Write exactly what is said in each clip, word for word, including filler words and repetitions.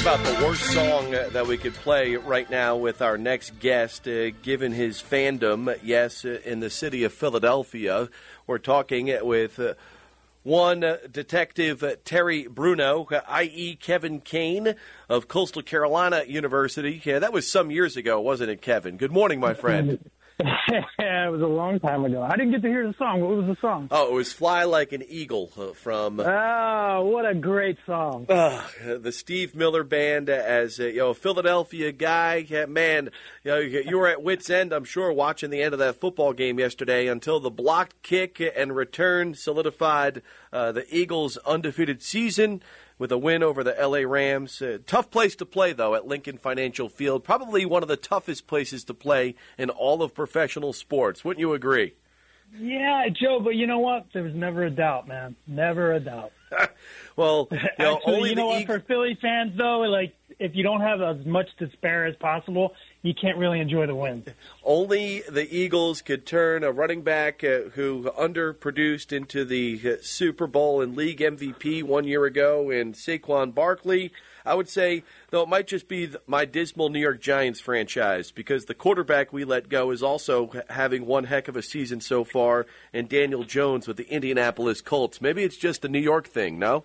about the worst song that we could play right now with our next guest, uh, given his fandom, yes, uh, in the city of Philadelphia. We're talking with uh, one uh, Detective uh, Terry Bruno, uh, that is. Kevin Kane of Coastal Carolina University. Yeah, that was some years ago, wasn't it, Kevin? Good morning, my friend. It was a long time ago. I didn't get to hear the song. What was the song? Oh, it was Fly Like an Eagle uh, from... Oh, what a great song. Uh, the Steve Miller Band. As a you know, Philadelphia guy, yeah, man, you know, you were at wit's end, I'm sure, watching the end of that football game yesterday until the blocked kick and return solidified uh, the Eagles' undefeated season with a win over the L A Rams. Uh, tough place to play, though, at Lincoln Financial Field. Probably one of the toughest places to play in all of professional sports. Wouldn't you agree? Yeah, Joe, but you know what? There was never a doubt, man. Never a doubt. Well, you know, Actually, only you know the what? Eag- For Philly fans, though, like if you don't have as much despair as possible, you can't really enjoy the win. Only the Eagles could turn a running back uh, who underproduced into the uh, Super Bowl and league M V P one year ago in Saquon Barkley. I would say, though, it might just be th- my dismal New York Giants franchise because the quarterback we let go is also h- having one heck of a season so far, and Daniel Jones with the Indianapolis Colts. Maybe it's just a New York thing, no?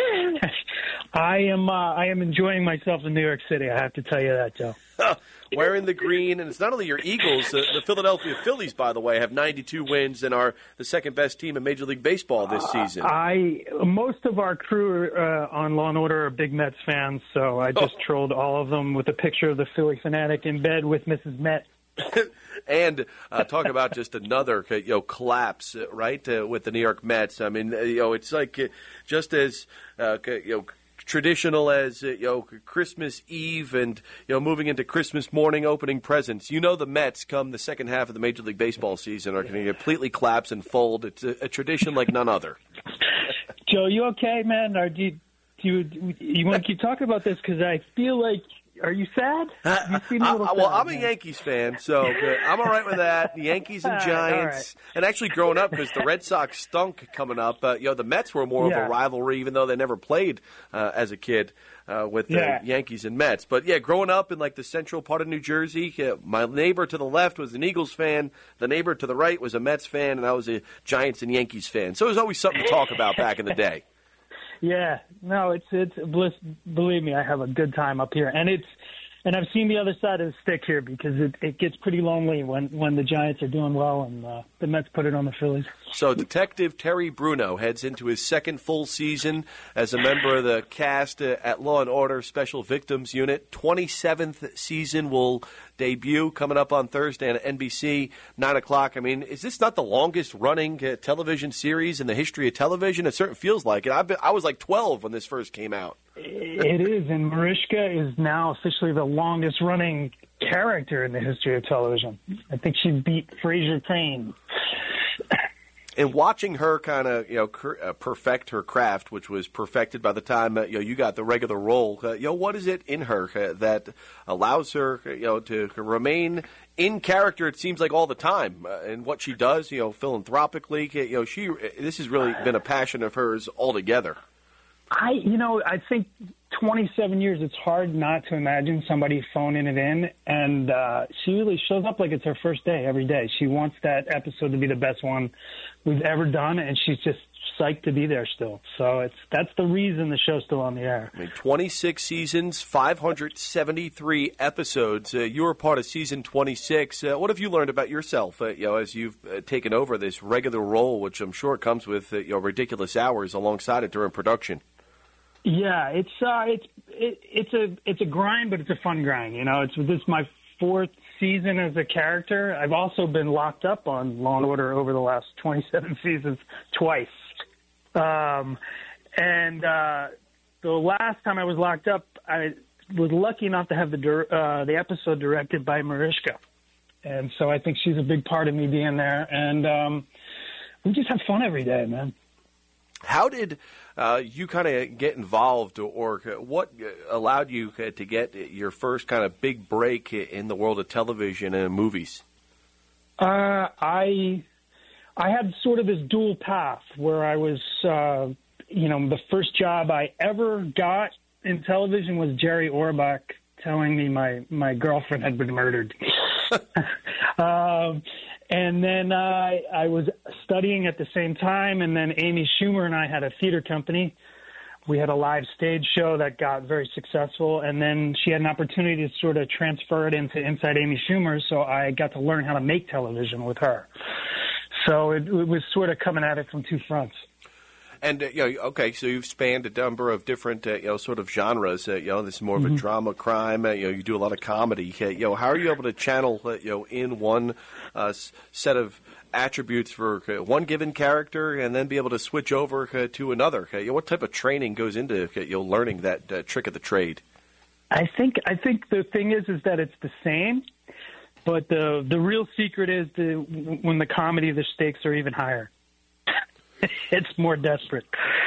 I am uh, I am enjoying myself in New York City. I have to tell you that, Joe. Wearing the green, and it's not only your Eagles. Uh, the Philadelphia Phillies, by the way, have ninety-two wins and are the second best team in Major League Baseball this season. Uh, I most of our crew uh, on Law and Order are big Mets fans, so I just oh. trolled all of them with a picture of the Philly fanatic in bed with Missus Met. And uh, talk about just another you know collapse, right, uh, with the New York Mets. I mean, you know, it's like uh, just as uh, you know. traditional as uh, you know Christmas Eve and you know moving into Christmas morning opening presents. You know the Mets come the second half of the Major League Baseball season are going to completely collapse and fold. It's a, a tradition like none other. Joe, you okay, man? Or do you, do you, you want to keep talking about this? Because I feel like, are you sad? You seem a little uh, well, sad, I'm man. a Yankees fan, so uh, I'm all right with that. The Yankees and All right, Giants, all right. and actually growing up because the Red Sox stunk coming up. Uh, you know, the Mets were more Yeah. of a rivalry, even though they never played uh, as a kid uh, with the Yeah. Yankees and Mets. But yeah, growing up in like the central part of New Jersey, uh, my neighbor to the left was an Eagles fan. The neighbor to the right was a Mets fan, and I was a Giants and Yankees fan. So it was always something to talk about back in the day. Yeah, no, it's it's bliss. Believe me, I have a good time up here, and it's. And I've seen the other side of the stick here because it, it gets pretty lonely when, when the Giants are doing well and uh, the Mets put it on the Phillies. So Detective Terry Bruno heads into his second full season as a member of the cast uh, at Law and Order Special Victims Unit. twenty-seventh season will debut coming up on Thursday on N B C, nine o'clock. I mean, is this not the longest-running uh, television series in the history of television? It certainly feels like it. I've been, I was like twelve when this first came out. It is, and Mariska is now officially the longest-running character in the history of television. I think she beat Fraser Crane. And watching her kind of, you know, cr- uh, perfect her craft, which was perfected by the time uh, you know you got the regular role. Uh, you know, what is it in her uh, that allows her, you know, to remain in character? It seems like all the time, uh, and what she does, you know, philanthropically. You know, she this has really been a passion of hers altogether. I, you know, I think twenty-seven years, it's hard not to imagine somebody phoning it in. And uh, she really shows up like it's her first day every day. She wants that episode to be the best one we've ever done, and she's just psyched to be there still. So it's that's the reason the show's still on the air. I mean, twenty-six seasons, five hundred seventy-three episodes. Uh, you were part of season twenty-six. Uh, what have you learned about yourself, uh, you know, as you've uh, taken over this regular role, which I'm sure comes with uh, you know ridiculous hours alongside it during production? Yeah, it's uh, it's it, it's a it's a grind, but it's a fun grind. You know, it's this is my fourth season as a character. I've also been locked up on Law and Order over the last twenty-seven seasons twice, um, and uh, the last time I was locked up, I was lucky enough to have the uh, the episode directed by Mariska, and so I think she's a big part of me being there, and um, we just have fun every day, man. How did uh, you kind of get involved, or, or what allowed you to get your first kind of big break in the world of television and movies? Uh, I I had sort of this dual path where I was, uh, you know, the first job I ever got in television was Jerry Orbach telling me my, my girlfriend had been murdered. um, and then uh, I was studying at the same time, and then Amy Schumer and I had a theater company. We had a live stage show that got very successful, and then she had an opportunity to sort of transfer it into Inside Amy Schumer, so I got to learn how to make television with her. So it, it was sort of coming at it from two fronts. And, uh, you know, okay, so you've spanned a number of different, uh, you know, sort of genres. Uh, you know, this is more of a mm-hmm. drama, crime. Uh, you know, you do a lot of comedy. Uh, you know, how are you able to channel, uh, you know, in one uh, set of attributes for uh, one given character and then be able to switch over uh, to another? Uh, you know, what type of training goes into, uh, you know, learning that uh, trick of the trade? I think I think the thing is is that it's the same, but the the real secret is the when the comedy, the stakes are even higher. It's more desperate.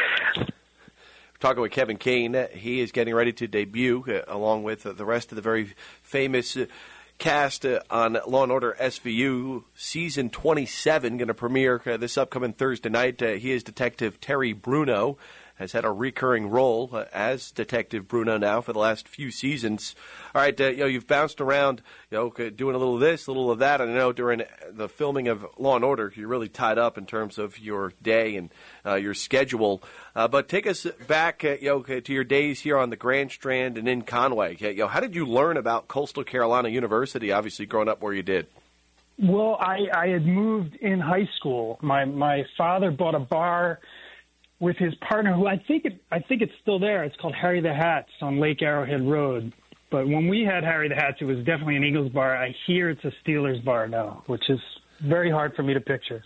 Talking with Kevin Kane, he is getting ready to debut uh, along with uh, the rest of the very famous uh, cast uh, on Law and Order S V U. Season twenty-seven going to premiere uh, this upcoming Thursday night. Uh, he is Detective Terry Bruno. Has had a recurring role uh, as Detective Bruno now for the last few seasons. All right, uh, you know, you've bounced around, you know, doing a little of this, a little of that. I know during the filming of Law and Order, you're really tied up in terms of your day and uh, your schedule. Uh, but take us back, uh, you know, to your days here on the Grand Strand and in Conway. You know, how did you learn about Coastal Carolina University? Obviously, growing up where you did. Well, I, I had moved in high school. My my father bought a bar with his partner, who I think it, I think it's still there. It's called Harry the Hats on Lake Arrowhead Road. But when we had Harry the Hats, it was definitely an Eagles bar. I hear it's a Steelers bar now, which is very hard for me to picture.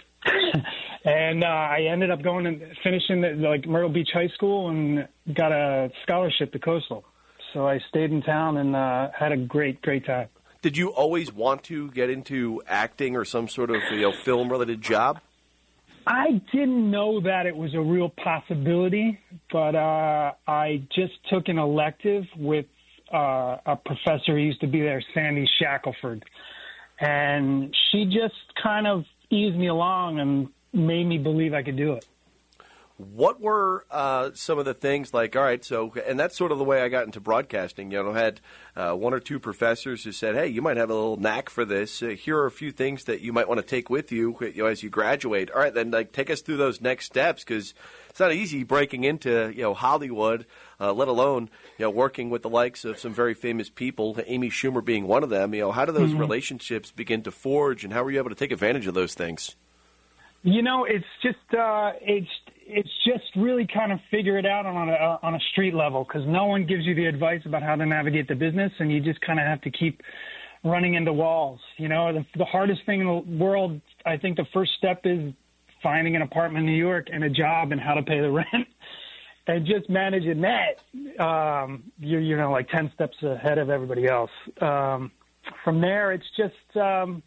and uh, I ended up going and finishing the, like Myrtle Beach High School and got a scholarship to Coastal. So I stayed in town and uh, had a great, great time. Did you always want to get into acting or some sort of, you know, film-related job? I didn't know that it was a real possibility, but uh, I just took an elective with uh, a professor who used to be there, Sandy Shackelford. And she just kind of eased me along and made me believe I could do it. What were uh, some of the things like, all right, so, and that's sort of the way I got into broadcasting. You know, I had uh, one or two professors who said, hey, you might have a little knack for this. Uh, here are a few things that you might want to take with you, you know, as you graduate. All right, then, like, take us through those next steps, because it's not easy breaking into, you know, Hollywood, uh, let alone, you know, working with the likes of some very famous people, Amy Schumer being one of them. You know, how do those mm-hmm. relationships begin to forge, and how were you able to take advantage of those things? You know, it's just, uh, it's, it's just really kind of figure it out on a, on a street level, because no one gives you the advice about how to navigate the business, and you just kind of have to keep running into walls. You know, the, the hardest thing in the world, I think the first step is finding an apartment in New York and a job and how to pay the rent. And just managing that, um, you're, you know, like ten steps ahead of everybody else. Um, from there, it's just um,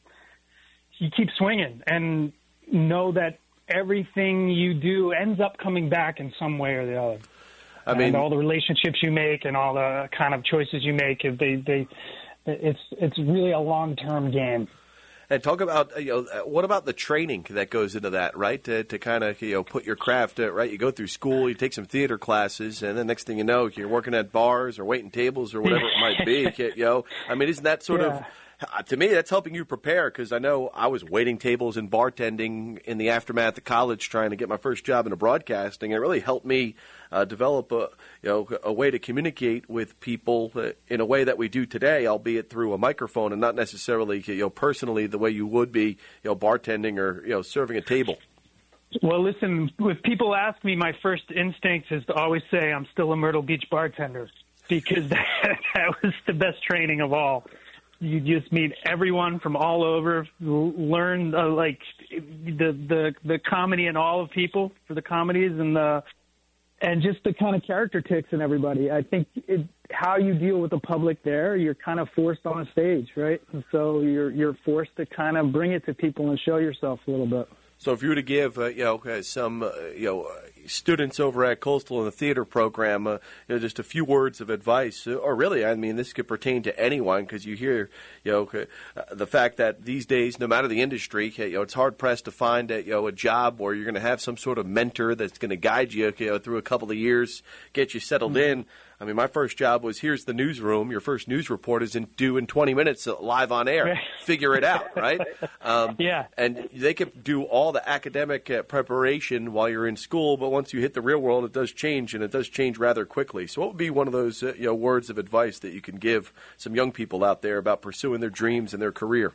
you keep swinging and know that everything you do ends up coming back in some way or the other. I mean, and all the relationships you make and all the kind of choices you make, they, they, it's it's really a long-term game. And talk about, you know, what about the training that goes into that, right? To, to kind of, you know, put your craft, uh, right? You go through school, you take some theater classes, and then next thing you know, you're working at bars or waiting tables or whatever it might be. You know, I mean, isn't that sort yeah. of, to me, that's helping you prepare, because I know I was waiting tables and bartending in the aftermath of college trying to get my first job in broadcasting. It really helped me uh, develop a, you know, a way to communicate with people uh, in a way that we do today, albeit through a microphone and not necessarily, you know, personally the way you would be, you know, bartending or, you know, serving a table. Well, listen, if people ask me, my first instinct is to always say I'm still a Myrtle Beach bartender, because that, that was the best training of all. You just meet everyone from all over, learn uh, like the the the comedy in all of people for the comedies, and the and just the kind of character ticks in everybody. I think it, how you deal with the public there, you're kind of forced on a stage, right? And so you're you're forced to kind of bring it to people and show yourself a little bit. So if you were to give, uh, you know, uh, some, uh, you know, uh, students over at Coastal in the theater program, uh, you know, just a few words of advice, uh, or really, I mean, this could pertain to anyone, because you hear, you know, uh, the fact that these days, no matter the industry, you know, it's hard pressed to find, a, you know, a job where you're going to have some sort of mentor that's going to guide you, you know, through a couple of years, get you settled mm-hmm. in. I mean, my first job was here's the newsroom. Your first news report is in, due in twenty minutes uh, live on air. Figure it out, right? Um, yeah. And they can do all the academic uh, preparation while you're in school, but once you hit the real world, it does change, and it does change rather quickly. So what would be one of those uh, you know, words of advice that you can give some young people out there about pursuing their dreams and their career?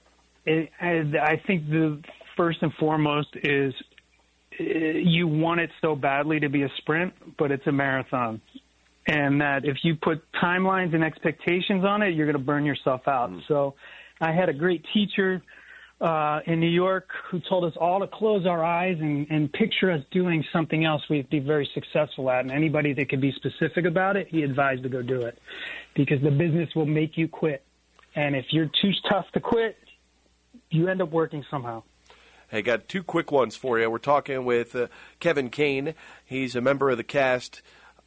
It, I think the first and foremost is uh, you want it so badly to be a sprint, but it's a marathon. And that if you put timelines and expectations on it, you're going to burn yourself out. Mm. So I had a great teacher uh, in New York who told us all to close our eyes and, and picture us doing something else we'd be very successful at. And anybody that could be specific about it, he advised to go do it, because the business will make you quit. And if you're too tough to quit, you end up working somehow. Hey, got two quick ones for you. We're talking with uh, Kevin Kane. He's a member of the cast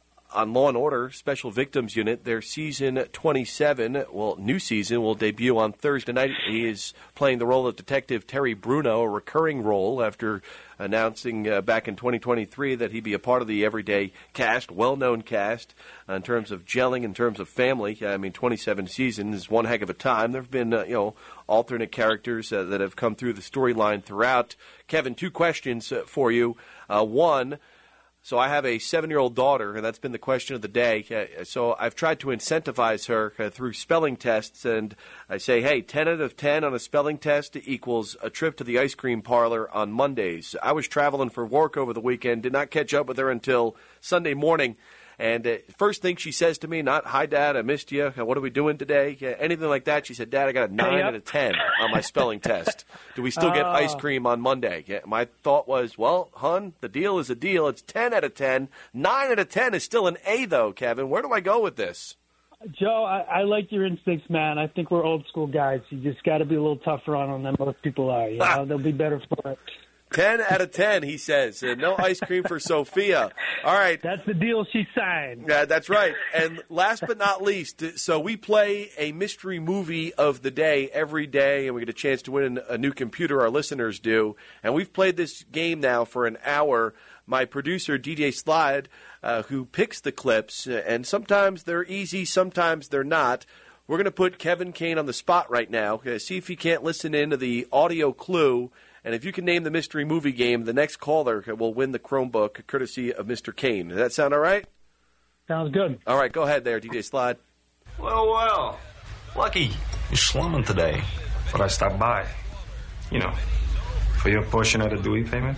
on Law and Order Special Victims Unit. Their season twenty-seven, well, new season, will debut on Thursday night. He is playing the role of Detective Terry Bruno, a recurring role after announcing uh, back in twenty twenty-three that he'd be a part of the everyday cast, well-known cast, uh, in terms of gelling, in terms of family. I mean, twenty-seven seasons is one heck of a time. There have been, uh, you know, alternate characters uh, that have come through the storyline throughout. Kevin, two questions uh, for you. Uh, one, So I have a seven-year-old daughter, and that's been the question of the day. Uh, so I've tried to incentivize her uh, through spelling tests, and I say, hey, ten out of ten on a spelling test equals a trip to the ice cream parlor on Mondays. I was traveling for work over the weekend, did not catch up with her until Sunday morning. And uh, first thing she says to me, not, hi, Dad, I missed you. What are we doing today? Uh, anything like that. She said, Dad, I got a nine out of ten on my spelling test. Do we still get uh. ice cream on Monday? Yeah, my thought was, well, hon, the deal is a deal. It's ten out of ten. nine out of ten is still an A, though, Kevin. Where do I go with this? Joe, I, I like your instincts, man. I think we're old school guys. You just got to be a little tougher on them than most people are. You know, they'll be better for it. ten out of ten, he says. Uh, no ice cream for Sophia. All right. That's the deal she signed. Yeah, that's right. And last but not least, so we play a mystery movie of the day every day, and we get a chance to win a new computer, our listeners do. And we've played this game now for an hour. My producer, D J Slide, uh, who picks the clips, and sometimes they're easy, sometimes they're not. We're going to put Kevin Kane on the spot right now, uh, see if he can't listen in to the audio clue. And if you can name the mystery movie game, the next caller will win the Chromebook, courtesy of Mister Kane. Does that sound all right? Sounds good. All right, go ahead there, D J Slide. Well, well. Lucky, you're slumming today. But I stopped by. You know, for your portion of the Dewey payment.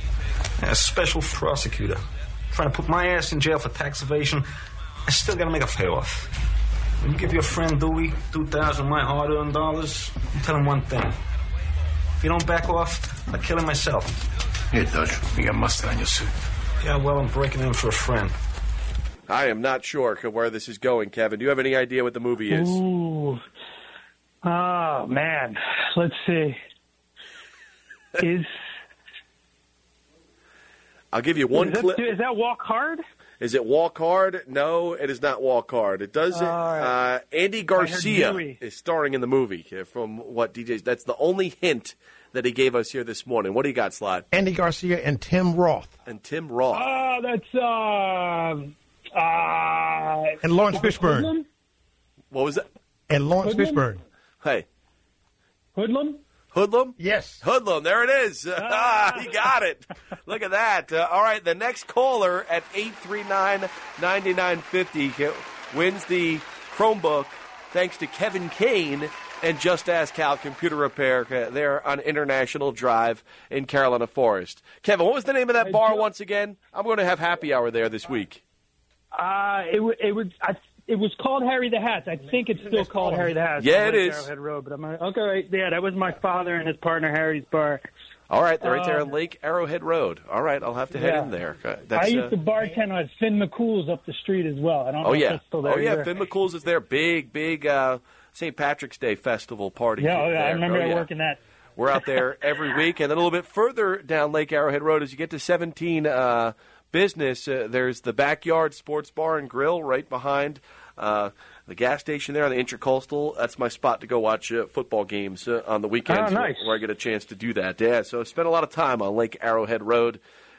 A special prosecutor. Trying to put my ass in jail for tax evasion. I still got to make a payoff. When you give your friend Dewey two thousand of my hard-earned dollars, you tell him one thing. If you don't back off, I'll kill him myself. Here, Dutch. You got mustard on your suit. Yeah, well, I'm breaking in for a friend. I am not sure where this is going, Kevin. Do you have any idea what the movie is? Ooh. Oh, man. Let's see. Is... I'll give you one is that, clip. Is that Walk Hard? Is it Walk Hard? No, it is not Walk Hard. It does. Uh, uh, Andy Garcia is starring in the movie. From what D Js, that's the only hint that he gave us here this morning. What do you got, Slide? Andy Garcia and Tim Roth. And Tim Roth. Oh, that's uh, uh, and Lawrence Fishburne. Hoodlum? What was that? And Lawrence Hoodlum? Fishburne. Hey, Hoodlum. Hoodlum? Yes. Hoodlum, there it is. Ah, he got it. Look at that. Uh, all right, the next caller at eight three nine, nine nine five zero wins the Chromebook thanks to Kevin Kane and Just Ask Cal Computer Repair uh, there on International Drive in Carolina Forest. Kevin, what was the name of that bar once again? I'm going to have happy hour there this week. Uh, it, w- it was... I It was called Harry the Hat. I think it's still called Harry the Hat. Yeah, it is. Arrowhead Road, but I'm like, okay, right, yeah, that was my father and his partner Harry's bar. All right, they're right there uh, on Lake Arrowhead Road. All right, I'll have to head yeah. in there. Uh, that's, I used uh, to bartend at Finn McCool's up the street as well. I don't oh, know yeah. if that's still there. Oh, yeah, either. Finn McCool's is there. Big, big uh, Saint Patrick's Day festival party. Yeah, oh, yeah there. I remember oh, yeah. working that. We're out there every week. And then a little bit further down Lake Arrowhead Road, as you get to seventeen uh, Business, uh, there's the Backyard Sports Bar and Grill right behind uh, the gas station there on the Intracoastal. That's my spot to go watch uh, football games uh, on the weekends oh, nice. where, where I get a chance to do that. Yeah, so I spent a lot of time on Lake Arrowhead Road.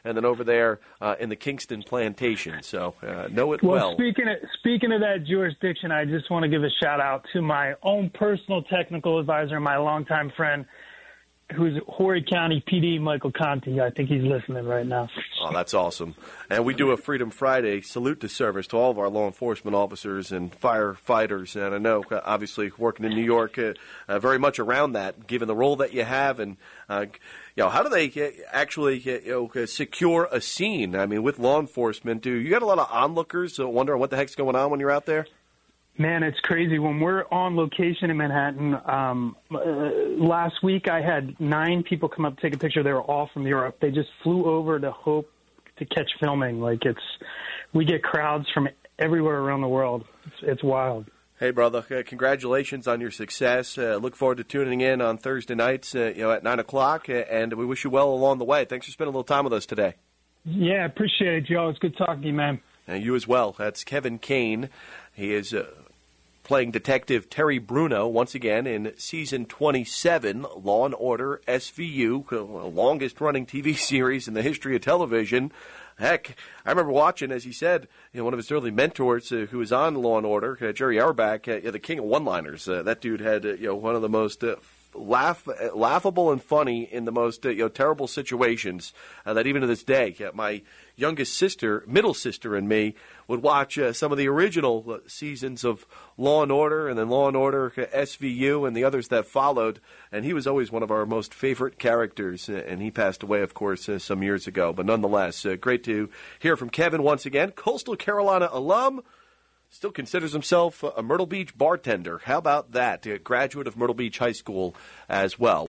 and then over there uh, in the Kingston plantation. So uh, know it Well, well. speaking of, speaking of that jurisdiction, I just want to give a shout out to my own personal technical advisor, my longtime friend, who's Horry County P D, Michael Conti. I think he's listening right now. Oh, that's awesome. And we do a Freedom Friday salute to service to all of our law enforcement officers and firefighters. And I know, uh, obviously, working in New York, uh, uh, very much around that, given the role that you have. And, uh, you know, how do they uh, actually uh, you know, secure a scene? I mean, with law enforcement, do you got a lot of onlookers uh, wondering what the heck's going on when you're out there? Man, it's crazy. When we're on location in Manhattan, um, uh, last week I had nine people come up to take a picture. They were all from Europe. They just flew over to hope to catch filming. Like it's, we get crowds from everywhere around the world. It's, it's wild. Hey, brother, uh, congratulations on your success. Uh, look forward to tuning in on Thursday nights uh, you know, at nine o'clock, uh, and we wish you well along the way. Thanks for spending a little time with us today. Yeah, appreciate it, Joe. It's good talking to you, man. And you as well. That's Kevin Kane. He is uh, playing Detective Terry Bruno once again in season twenty-seven, Law and Order S V U, the longest-running T V series in the history of television. Heck, I remember watching, as he said, you know, one of his early mentors uh, who was on Law and Order, uh, Jerry Auerbach, uh, yeah, the king of one-liners. Uh, that dude had, uh, you know, one of the most uh, laugh, laughable and funny in the most uh, you know terrible situations uh, that even to this day, uh, my youngest sister, middle sister, and me would watch uh, some of the original uh, seasons of Law and Order, and then Law and Order uh, S V U, and the others that followed. And he was always one of our most favorite characters. Uh, and he passed away, of course, uh, some years ago. But nonetheless, uh, great to hear from Kevin once again. Coastal Carolina alum. Still considers himself a Myrtle Beach bartender. How about that? A graduate of Myrtle Beach High School as well.